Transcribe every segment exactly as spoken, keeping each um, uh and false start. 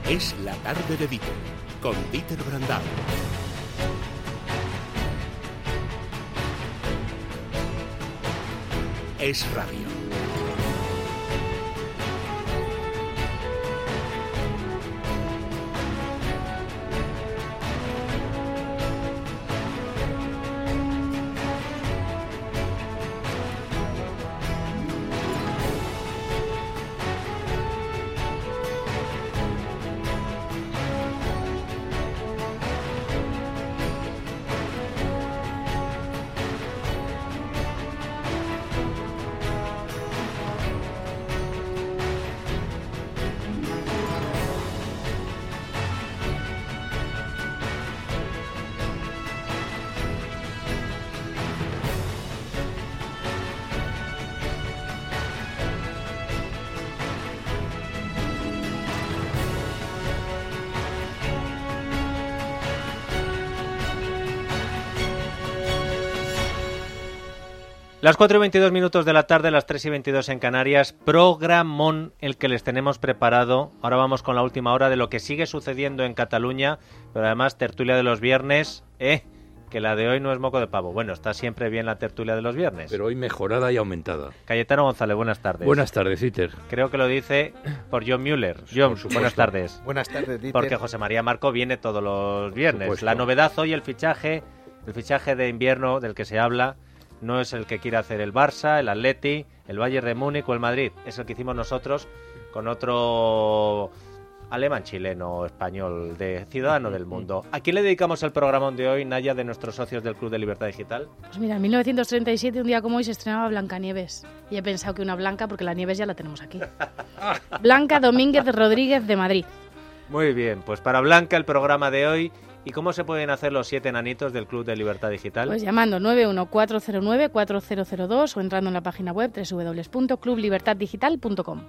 Es la tarde de Dieter, con Dieter Brandão. Es radio. Las cuatro y veintidós minutos de la tarde, las tres y veintidós en Canarias, programón el que les tenemos preparado. Ahora vamos con la última hora de lo que sigue sucediendo en Cataluña, pero además tertulia de los viernes, eh, que la de hoy no es moco de pavo. Bueno, está siempre bien la tertulia de los viernes. Pero hoy mejorada y aumentada. Cayetano González, buenas tardes. Buenas tardes, Dieter. Creo que lo dice por John Mueller. John, buenas tardes. Buenas tardes, Dieter. Porque José María Marco viene todos los viernes. La novedad hoy, el fichaje, el fichaje de invierno del que se habla, no es el que quiere hacer el Barça, el Atleti, el Bayern de Múnich o el Madrid. Es el que hicimos nosotros con otro alemán, chileno, español, de Ciudadano del Mundo. ¿A quién le dedicamos el programa de hoy, Naya, de nuestros socios del Club de Libertad Digital? Pues mira, en mil novecientos treinta y siete, un día como hoy, se estrenaba Blancanieves. Y he pensado que una Blanca, porque la Nieves ya la tenemos aquí. Blanca Domínguez Rodríguez, de Madrid. Muy bien, pues para Blanca el programa de hoy. ¿Y cómo se pueden hacer los siete enanitos del Club de Libertad Digital? Pues llamando nueve uno cuatro cero nueve cuatro cero cero dos o entrando en la página web doble u doble u doble u punto club libertad digital punto com.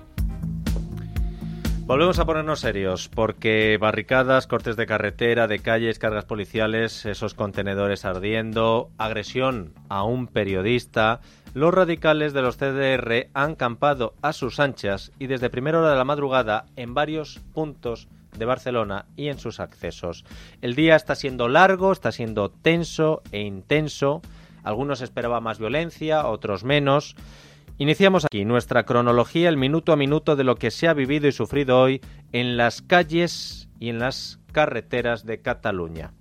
Volvemos a ponernos serios, porque barricadas, cortes de carretera, de calles, cargas policiales, esos contenedores ardiendo, agresión a un periodista. Los radicales de los C D R han campado a sus anchas y desde primera hora de la madrugada en varios puntos de Barcelona y en sus accesos. El día está siendo largo, está siendo tenso e intenso. Algunos esperaban más violencia, otros menos. Iniciamos aquí nuestra cronología, el minuto a minuto de lo que se ha vivido y sufrido hoy en las calles y en las carreteras de Cataluña.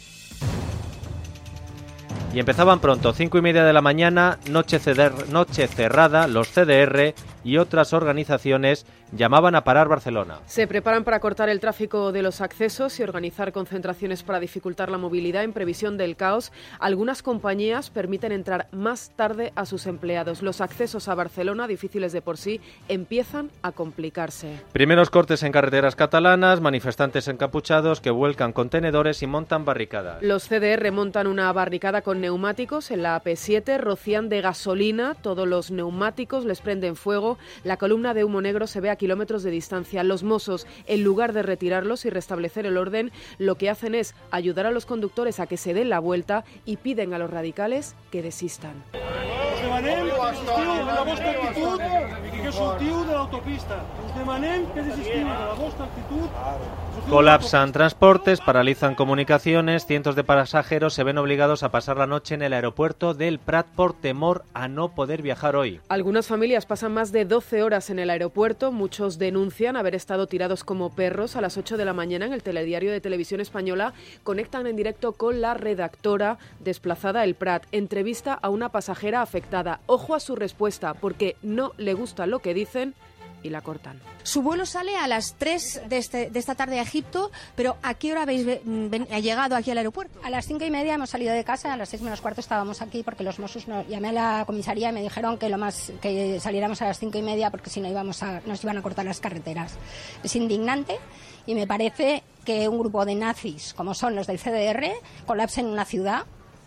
Y empezaban pronto, cinco y media de la mañana, noche, ceder, noche cerrada, los C D R y otras organizaciones llamaban a parar Barcelona. Se preparan para cortar el tráfico de los accesos y organizar concentraciones para dificultar la movilidad en previsión del caos. Algunas compañías permiten entrar más tarde a sus empleados. Los accesos a Barcelona, difíciles de por sí, empiezan a complicarse. Primeros cortes en carreteras catalanas, manifestantes encapuchados que vuelcan contenedores y montan barricadas. Los C D R montan una barricada con neumáticos en la A P siete, rocían de gasolina todos los neumáticos, les prenden fuego. La columna de humo negro se ve a kilómetros de distancia. Los Mossos, en lugar de retirarlos y restablecer el orden, lo que hacen es ayudar a los conductores a que se den la vuelta y piden a los radicales que desistan. Us demanem que desistiu de la vostra actitud i que sortiu de l'autopista. Us demanem que desistiu de la vostra actitud. Colapsan transportes, paralizan comunicaciones, cientos de pasajeros se ven obligados a pasar la noche en el aeropuerto del Prat por temor a no poder viajar hoy. Algunas familias pasan más de doce horas en el aeropuerto, muchos denuncian haber estado tirados como perros. A las ocho de la mañana en el telediario de Televisión Española conectan en directo con la redactora desplazada el Prat. Entrevista a una pasajera afectada. Ojo a su respuesta, porque no le gusta lo que dicen y la cortan. Su vuelo sale a las tres de, este, de esta tarde a Egipto, pero ¿a qué hora habéis ven, ven, llegado aquí al aeropuerto? A las cinco y media hemos salido de casa, a las seis menos cuarto estábamos aquí porque los Mossos nos llamé a la comisaría y me dijeron que lo más que saliéramos a las cinco y media porque si no íbamos a, nos iban a cortar las carreteras. Es indignante y me parece que un grupo de nazis, como son los del C D R, colapsen una ciudad.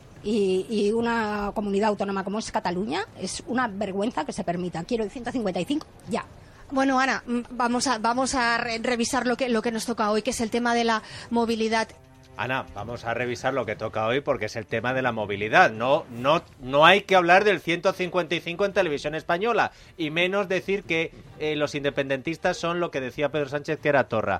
Y, y una comunidad autónoma como es Cataluña, es una vergüenza que se permita. Quiero el ciento cincuenta y cinco ya. Bueno, Ana, vamos a vamos a re- revisar lo que lo que nos toca hoy, que es el tema de la movilidad. Ana, vamos a revisar lo que toca hoy porque es el tema de la movilidad. No, no, no hay que hablar del ciento cincuenta y cinco en Televisión Española y menos decir que eh, los independentistas son lo que decía Pedro Sánchez que era Torra.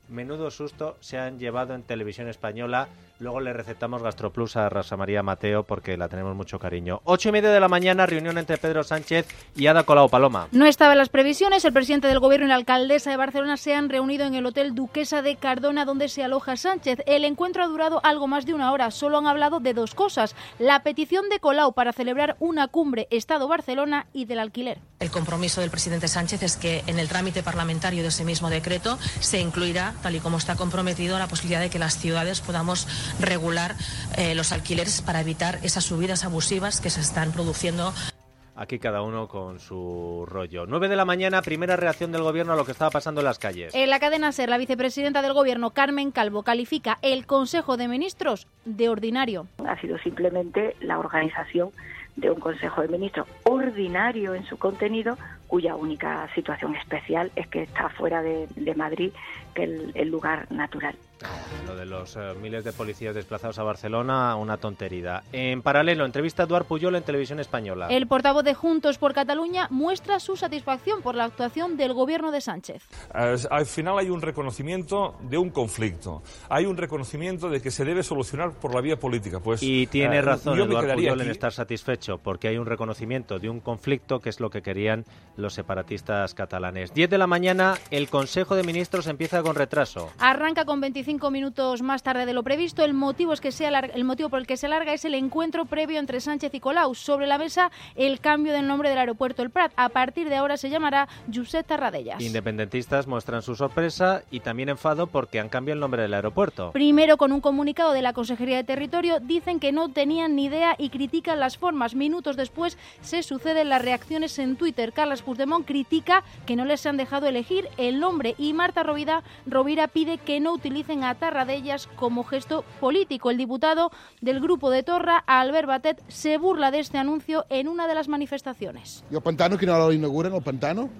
Menudo susto se han llevado en Televisión Española. Luego le recetamos Gastroplus a Rosa María Mateo porque la tenemos mucho cariño. Ocho y media de la mañana, reunión entre Pedro Sánchez y Ada Colau. Paloma. No estaba en las previsiones. El presidente del Gobierno y la alcaldesa de Barcelona se han reunido en el Hotel Duquesa de Cardona, donde se aloja Sánchez. El encuentro ha durado algo más de una hora. Solo han hablado de dos cosas: la petición de Colau para celebrar una cumbre Estado-Barcelona y del alquiler. El compromiso del presidente Sánchez es que en el trámite parlamentario de ese mismo decreto se incluirá, tal y como está comprometido, la posibilidad de que las ciudades podamos regular eh, los alquileres para evitar esas subidas abusivas que se están produciendo. Aquí cada uno con su rollo. nueve de la mañana, primera reacción del Gobierno a lo que estaba pasando en las calles. En la cadena SER, la vicepresidenta del Gobierno, Carmen Calvo, califica el Consejo de Ministros de ordinario. Ha sido simplemente la organización de un Consejo de Ministros ordinario en su contenido, cuya única situación especial es que está fuera de, de Madrid, que es el, el lugar natural. Lo de los eh, miles de policías desplazados a Barcelona, una tontería. En paralelo, entrevista a Eduard Pujol en Televisión Española. El portavoz de Juntos por Cataluña muestra su satisfacción por la actuación del Gobierno de Sánchez. Al final hay un reconocimiento de un conflicto, hay un reconocimiento de que se debe solucionar por la vía política. Pues, y tiene eh, razón Eduard Pujol aquí en estar satisfecho, porque hay un reconocimiento de un conflicto que es lo que querían los separatistas catalanes. diez de la mañana, el Consejo de Ministros empieza con retraso. Arranca con veinticinco minutos más tarde de lo previsto. El motivo, es que se alarga, el motivo por el que se alarga es el encuentro previo entre Sánchez y Colau. Sobre la mesa, el cambio del nombre del aeropuerto El Prat. A partir de ahora se llamará Josep Tarradellas. Independentistas muestran su sorpresa y también enfado porque han cambiado el nombre del aeropuerto. Primero, con un comunicado de la Consejería de Territorio, dicen que no tenían ni idea y critican las formas. Minutos después se suceden las reacciones en Twitter. Carles Puigdemont critica que no les han dejado elegir el nombre y Marta Rovira, Rovira pide que no utilicen a Tarradellas como gesto político. El diputado del Grupo de Torra, Albert Batet, se burla de este anuncio en una de las manifestaciones. ¿Y el pantano qué hora lo inauguran, el pantano?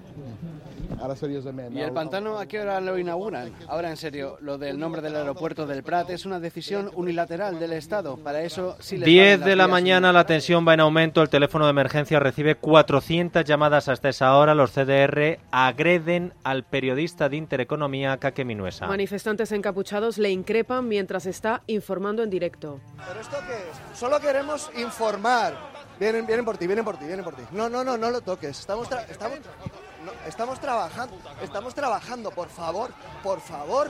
Ahora seriosamente. ¿Y el pantano a qué hora lo inauguran? Ahora en serio, lo del nombre del aeropuerto del Prat es una decisión unilateral del Estado. Para eso sí les diez de la mañana, la tensión va en aumento. El teléfono de emergencia recibe cuatrocientas llamadas hasta esa hora. Los C D R agreden al periodista de Intereconomía, Kake Minuesa. Manifestantes encapuchados le increpan mientras está informando en directo. ¿Pero esto qué es? Solo queremos informar. Vienen, vienen por ti, vienen por ti, vienen por ti. No, no, no, no lo toques. Estamos, tra- estamos, no, estamos trabajando, estamos trabajando, por favor, por favor.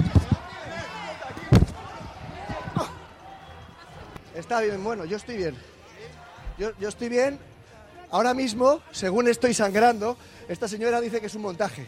Está bien, bueno, yo estoy bien. Yo, yo estoy bien. Ahora mismo, según estoy sangrando, esta señora dice que es un montaje.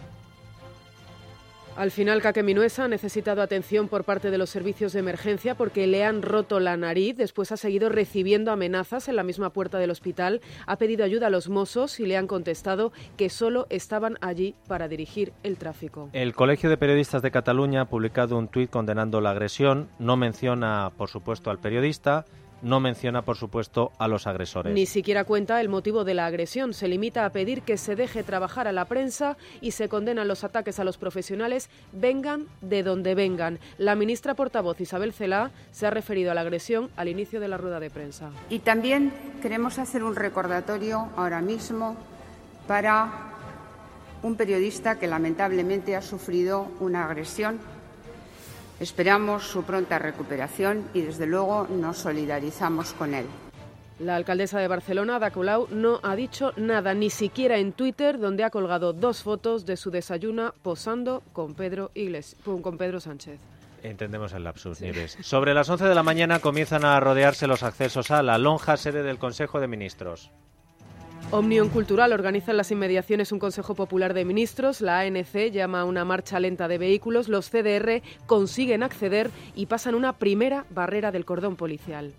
Al final, Kake Minuesa ha necesitado atención por parte de los servicios de emergencia porque le han roto la nariz. Después ha seguido recibiendo amenazas en la misma puerta del hospital. Ha pedido ayuda a los Mossos y le han contestado que solo estaban allí para dirigir el tráfico. El Colegio de Periodistas de Cataluña ha publicado un tuit condenando la agresión. No menciona, por supuesto, al periodista. No menciona, por supuesto, a los agresores. Ni siquiera cuenta el motivo de la agresión. Se limita a pedir que se deje trabajar a la prensa y se condenan los ataques a los profesionales, vengan de donde vengan. La ministra portavoz Isabel Celaá se ha referido a la agresión al inicio de la rueda de prensa. Y también queremos hacer un recordatorio ahora mismo para un periodista que lamentablemente ha sufrido una agresión. Esperamos su pronta recuperación y, desde luego, nos solidarizamos con él. La alcaldesa de Barcelona, Ada Colau, no ha dicho nada, ni siquiera en Twitter, donde ha colgado dos fotos de su desayuno posando con Pedro Iglesias, con Pedro Sánchez. Entendemos el lapsus, sí. Nieves. Sobre las once de la mañana comienzan a rodearse los accesos a la lonja, sede del Consejo de Ministros. Omnium Cultural organiza en las inmediaciones un Consejo Popular de Ministros. La A N C llama a una marcha lenta de vehículos. Los C D R consiguen acceder y pasan una primera barrera del cordón policial.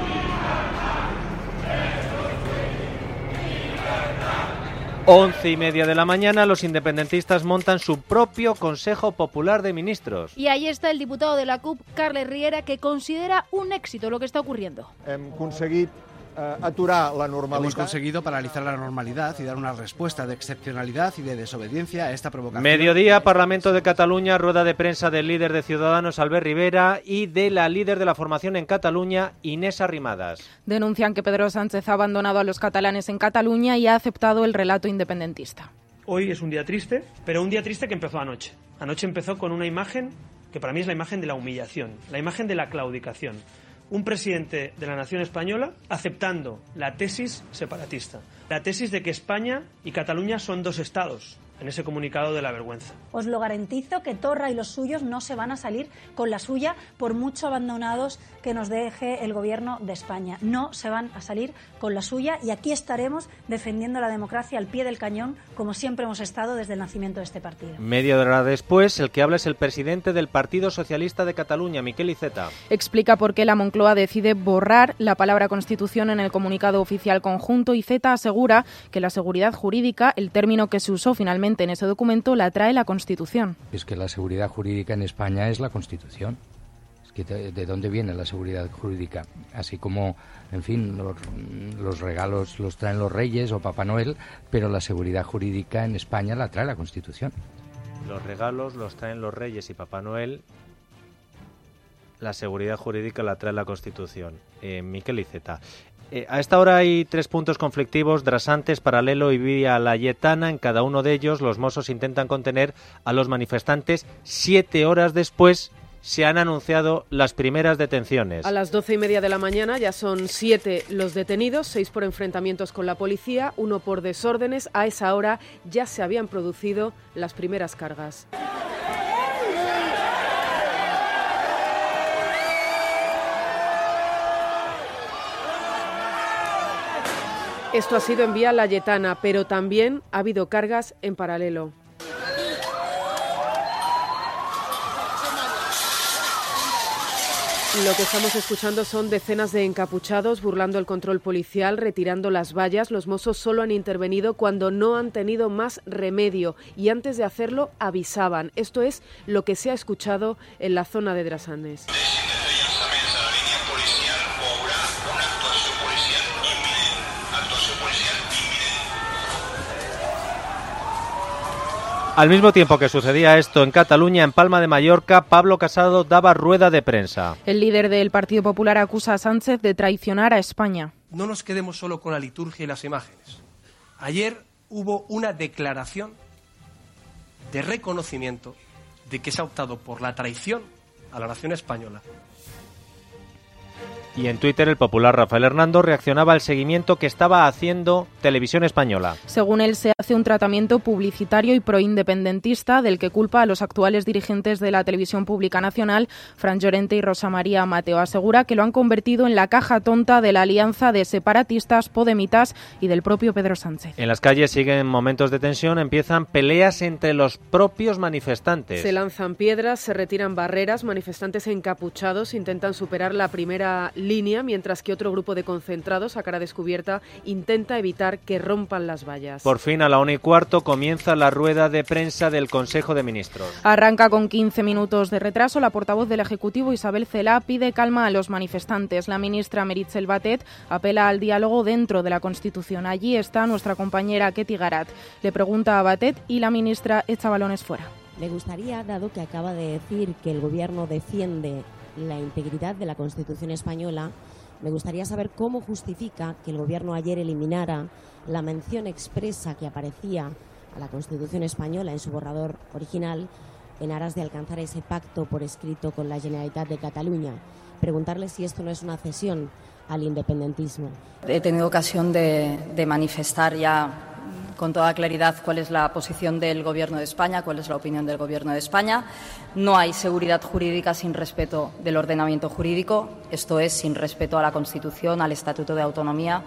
Once y media de la mañana, los independentistas montan su propio Consejo Popular de Ministros. Y ahí está el diputado de la C U P, Carles Riera, que considera un éxito lo que está ocurriendo. Hem aconseguit aturar la normalidad. Hemos conseguido paralizar la normalidad y dar una respuesta de excepcionalidad y de desobediencia a esta provocación. Mediodía, Parlamento de Cataluña, rueda de prensa del líder de Ciudadanos, Albert Rivera, y de la líder de la formación en Cataluña, Inés Arrimadas. Denuncian que Pedro Sánchez ha abandonado a los catalanes en Cataluña y ha aceptado el relato independentista. Hoy es un día triste, pero un día triste que empezó anoche. Anoche empezó con una imagen que para mí es la imagen de la humillación, la imagen de la claudicación. Un presidente de la nación española aceptando la tesis separatista, la tesis de que España y Cataluña son dos estados, en ese comunicado de la vergüenza. Os lo garantizo que Torra y los suyos no se van a salir con la suya por mucho abandonados que nos deje el gobierno de España. No se van a salir con la suya y aquí estaremos defendiendo la democracia al pie del cañón, como siempre hemos estado desde el nacimiento de este partido. Media hora después, el que habla es el presidente del Partido Socialista de Cataluña, Miquel Iceta. Explica por qué la Moncloa decide borrar la palabra Constitución en el comunicado oficial conjunto. Iceta asegura que la seguridad jurídica, el término que se usó finalmente en ese documento, la trae la Constitución. Es que la seguridad jurídica en España es la Constitución. Es que de, ¿de dónde viene la seguridad jurídica? Así como, en fin, los, los regalos los traen los Reyes o Papá Noel, pero la seguridad jurídica en España la trae la Constitución. Los regalos los traen los Reyes y Papá Noel. La seguridad jurídica la trae la Constitución. Eh, Miquel Iceta. Eh, a esta hora hay tres puntos conflictivos, Drasantes, Paralelo y Vía Layetana. En cada uno de ellos los Mossos intentan contener a los manifestantes. Siete horas después se han anunciado las primeras detenciones. A las doce y media de la mañana ya son siete los detenidos, seis por enfrentamientos con la policía, uno por desórdenes. A esa hora ya se habían producido las primeras cargas. Esto ha sido en Vía Layetana, pero también ha habido cargas en Paralelo. Lo que estamos escuchando son decenas de encapuchados burlando el control policial, retirando las vallas. Los Mossos solo han intervenido cuando no han tenido más remedio y antes de hacerlo avisaban. Esto es lo que se ha escuchado en la zona de Drasantes. Al mismo tiempo que sucedía esto en Cataluña, en Palma de Mallorca, Pablo Casado daba rueda de prensa. El líder del Partido Popular acusa a Sánchez de traicionar a España. No nos quedemos solo con la liturgia y las imágenes. Ayer hubo una declaración de reconocimiento de que se ha optado por la traición a la nación española. Y en Twitter el popular Rafael Hernando reaccionaba al seguimiento que estaba haciendo Televisión Española. Según él, se hace un tratamiento publicitario y proindependentista del que culpa a los actuales dirigentes de la Televisión Pública Nacional, Fran Llorente y Rosa María Mateo. Asegura que lo han convertido en la caja tonta de la alianza de separatistas, podemitas y del propio Pedro Sánchez. En las calles siguen momentos de tensión, empiezan peleas entre los propios manifestantes. Se lanzan piedras, se retiran barreras, manifestantes encapuchados intentan superar la primera línea, mientras que otro grupo de concentrados a cara descubierta intenta evitar que rompan las vallas. Por fin, a la una y cuarto, comienza la rueda de prensa del Consejo de Ministros. Arranca con quince minutos de retraso. La portavoz del Ejecutivo, Isabel Celaá, pide calma a los manifestantes. La ministra Meritxell Batet apela al diálogo dentro de la Constitución. Allí está nuestra compañera Ketty Garat. Le pregunta a Batet y la ministra echa balones fuera. Me gustaría, dado que acaba de decir que el Gobierno defiende la integridad de la Constitución española, me gustaría saber cómo justifica que el Gobierno ayer eliminara la mención expresa que aparecía a la Constitución española en su borrador original en aras de alcanzar ese pacto por escrito con la Generalitat de Cataluña. Preguntarle si esto no es una cesión al independentismo. He tenido ocasión de, de manifestar ya con toda claridad cuál es la posición del Gobierno de España, cuál es la opinión del Gobierno de España. No hay seguridad jurídica sin respeto del ordenamiento jurídico, esto es, sin respeto a la Constitución, al Estatuto de Autonomía.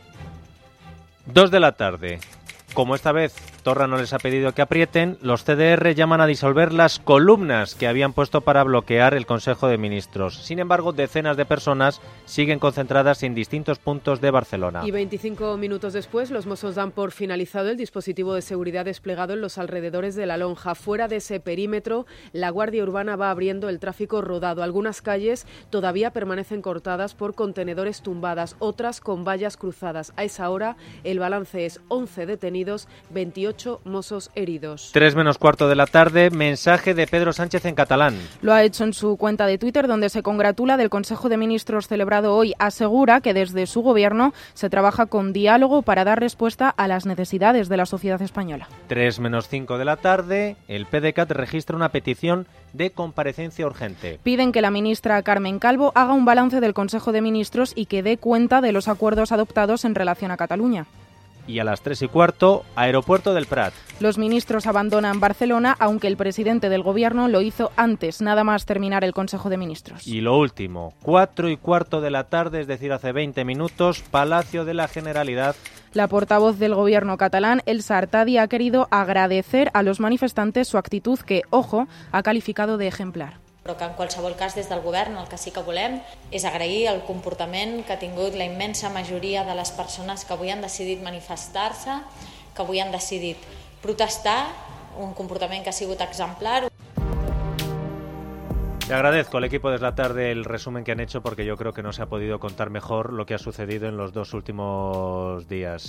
Dos de la tarde. Como esta vez Torra no les ha pedido que aprieten, los C D R llaman a disolver las columnas que habían puesto para bloquear el Consejo de Ministros. Sin embargo, decenas de personas siguen concentradas en distintos puntos de Barcelona. Y veinticinco minutos después, los Mossos dan por finalizado el dispositivo de seguridad desplegado en los alrededores de la Lonja. Fuera de ese perímetro, la Guardia Urbana va abriendo el tráfico rodado. Algunas calles todavía permanecen cortadas por contenedores tumbadas, otras con vallas cruzadas. A esa hora, el balance es once detenidos detenidos, veintiocho mozos heridos. Tres menos cuarto de la tarde, mensaje de Pedro Sánchez en catalán. Lo ha hecho en su cuenta de Twitter, donde se congratula del Consejo de Ministros celebrado hoy. Asegura que desde su gobierno se trabaja con diálogo para dar respuesta a las necesidades de la sociedad española. Tres menos cinco de la tarde, el P D C A T registra una petición de comparecencia urgente. Piden que la ministra Carmen Calvo haga un balance del Consejo de Ministros y que dé cuenta de los acuerdos adoptados en relación a Cataluña. Y a las tres y cuarto, Aeropuerto del Prat. Los ministros abandonan Barcelona, aunque el presidente del gobierno lo hizo antes, nada más terminar el Consejo de Ministros. Y lo último, cuatro y cuarto de la tarde, es decir, hace veinte minutos, Palacio de la Generalitat. La portavoz del gobierno catalán, Elsa Artadi, ha querido agradecer a los manifestantes su actitud que, ojo, ha calificado de ejemplar. Però que en qualsevol cas des del govern el que sí que volem és agrair el comportament que ha tingut la immensa majoria de les persones que avui han decidit manifestar-se, que avui han decidit protestar, un comportament que ha sigut exemplar. Le agradezco al equipo de la tarde el resumen que han hecho porque yo creo que no se ha podido contar mejor lo que ha sucedido en los dos últimos días.